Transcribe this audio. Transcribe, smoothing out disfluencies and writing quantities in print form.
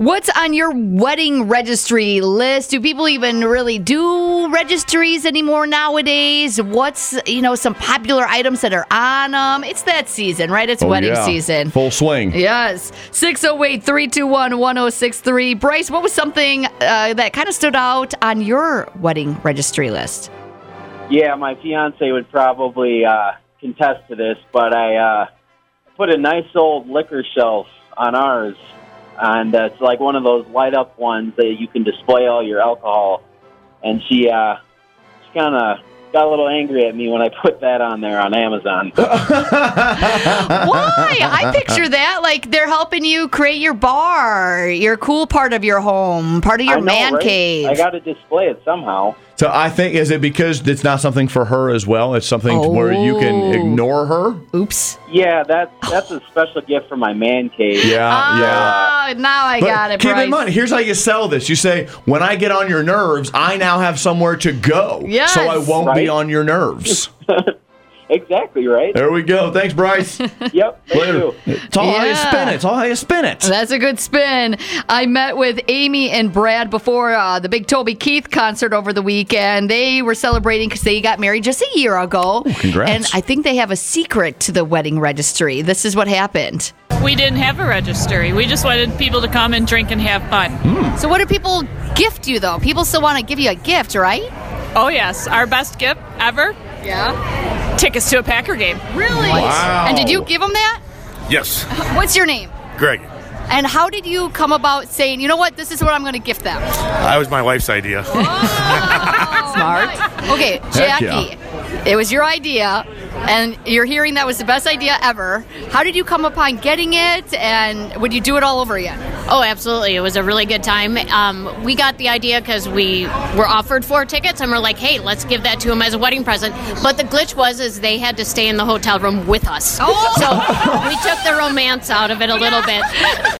What's on your wedding registry list? Do people even really do registries anymore nowadays? What's, some popular items that are on them? It's that season, right? It's wedding season. Full swing. Yes. 608-321-1063. Bryce, what was something that kind of stood out on your wedding registry list? Yeah, my fiance would probably contest to this, but I put a nice old liquor shelf on ours. And it's like one of those light-up ones that you can display all your alcohol. And she kind of got a little angry at me when I put that on there on Amazon. Why? I picture that. Like, they're helping you create your bar, your cool part of your home, part of your man cave. I got to display it somehow. So I think, is it because it's not something for her as well? It's something where you can ignore her? Oops. Yeah, that's a special gift for my man cave. Yeah. Now I got it, Keep Bryce. in mind, here's how you sell this. You say, when I get on your nerves, I now have somewhere to go. Yes. So I won't be on your nerves. Exactly right. There we go. Thanks, Bryce. Yep. Later. It's all how you spin it. It's all how you spin it. That's a good spin. I met with Amy and Brad before the big Toby Keith concert over the weekend. They were celebrating because they got married just a year ago. Ooh, congrats. And I think they have a secret to the wedding registry. This is what happened. We didn't have a registry. We just wanted people to come and drink and have fun. So what do people gift you, though? People still want to give you a gift, right? Oh, yes. Our best gift ever. Yeah. Tickets to a Packer game. Really? Wow. And did you give them that? Yes. What's your name? Greg. And how did you come about saying, you know what, this is what I'm going to gift them? That was my wife's idea. Smart. Okay, Jackie, it was your idea, and you're hearing that was the best idea ever. How did you come upon getting it, and would you do it all over again? Oh, absolutely. It was a really good time. We got the idea because we were offered 4 tickets, and we're like, hey, let's give that to them as a wedding present. But the glitch was they had to stay in the hotel room with us. Oh. So we took the romance out of it a little bit.